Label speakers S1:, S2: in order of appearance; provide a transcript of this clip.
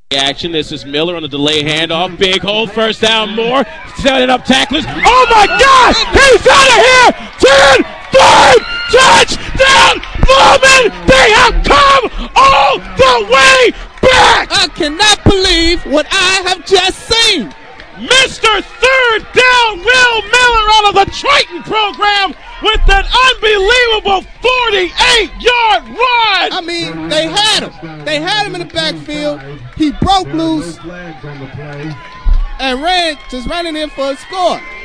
S1: Action. This is Miller on the delay handoff. Big hole, first down, Moore. Setting up tacklers. Oh my God! He's out of here! 10, 5, touchdown! Norman! They have come all the way back!
S2: I cannot believe what I have just seen.
S1: Mr. Third Down, Will Miller out of the Triton program with an unbelievable 48-yard run.
S2: I mean, they had him. They had him in the backfield. He broke loose and ran in for a score.